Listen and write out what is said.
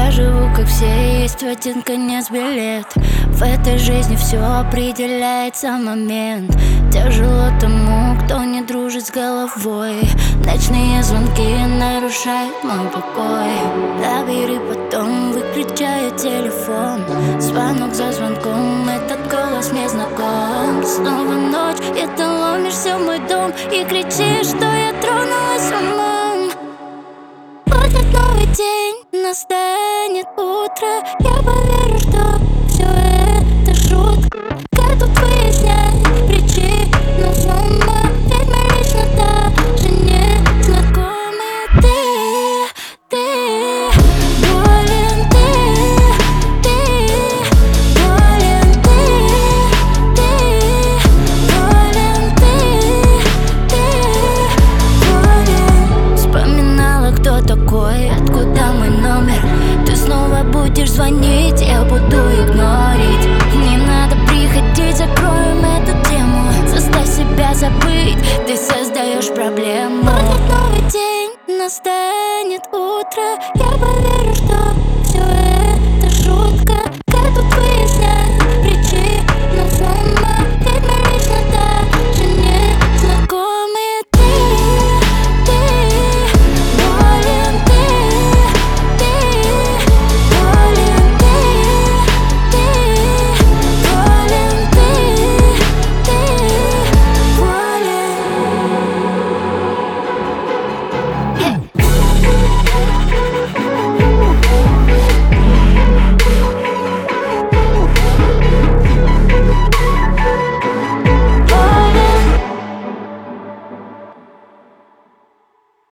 Я живу как все, есть в один конец билет. В этой жизни все определяется момент. Тяжело тому, кто не дружит с головой. Ночные звонки нарушают мой покой. Набери потом, выключаю телефон. Звонок за звонком, этот голос мне знаком. Снова ночь, и ты ломишься в мой дом и кричишь, что я тронулась умом. Будет новый день, настанет утро. Я поверю, что все это шутка. Как тут выяснять причину взлома? Ведь мы лично даже не знакомы. Ты болен, ты болен, ты болен, ты болен. Вспоминала, кто такой, откуда мой номер. Ты снова будешь звонить, я буду игнорить. Не надо приходить, закроем эту тему. Заставь себя забыть, ты создаешь проблему. Будет новый день, настанет утро. Я поверю,